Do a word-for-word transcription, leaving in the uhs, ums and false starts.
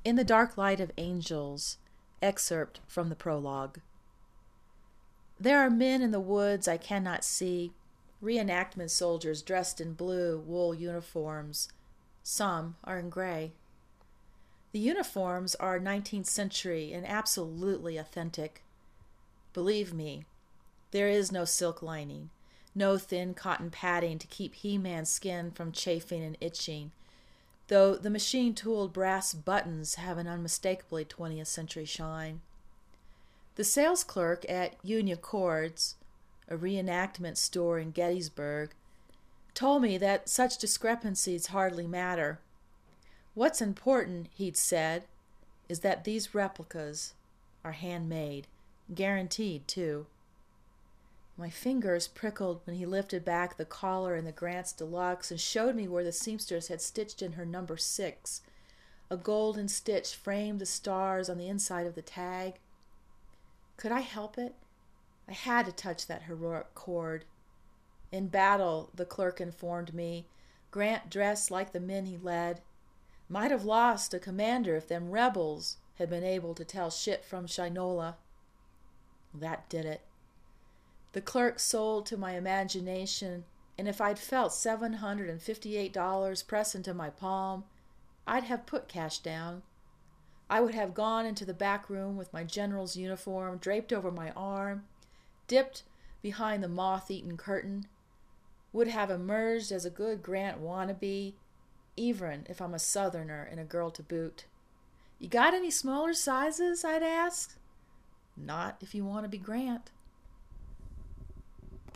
In the Dark Light of Angels, excerpt from the prologue. There are men in the woods I cannot see, reenactment soldiers dressed in blue wool uniforms. Some are in gray. The uniforms are nineteenth century and absolutely authentic. Believe me, there is no silk lining, no thin cotton padding to keep He-Man's skin from chafing and itching, though the machine-tooled brass buttons have an unmistakably twentieth century shine. The sales clerk at Union Cords, a reenactment store in Gettysburg, told me that such discrepancies hardly matter. What's important, he'd said, is that these replicas are handmade, guaranteed, too. My fingers prickled when he lifted back the collar in the Grant's Deluxe and showed me where the seamstress had stitched in her number six. A golden stitch framed the stars on the inside of the tag. Could I help it? I had to touch that heroic cord. In battle, the clerk informed me, Grant dressed like the men he led. Might have lost a commander if them rebels had been able to tell shit from Shinola. That did it. The clerk sold to my imagination, and if I'd felt seven hundred and fifty-eight dollars press into my palm, I'd have put cash down. I would have gone into the back room with my general's uniform draped over my arm, dipped behind the moth-eaten curtain, would have emerged as a good Grant wannabe, even if I'm a Southerner and a girl to boot. You got any smaller sizes? I'd ask. Not if you want to be Grant.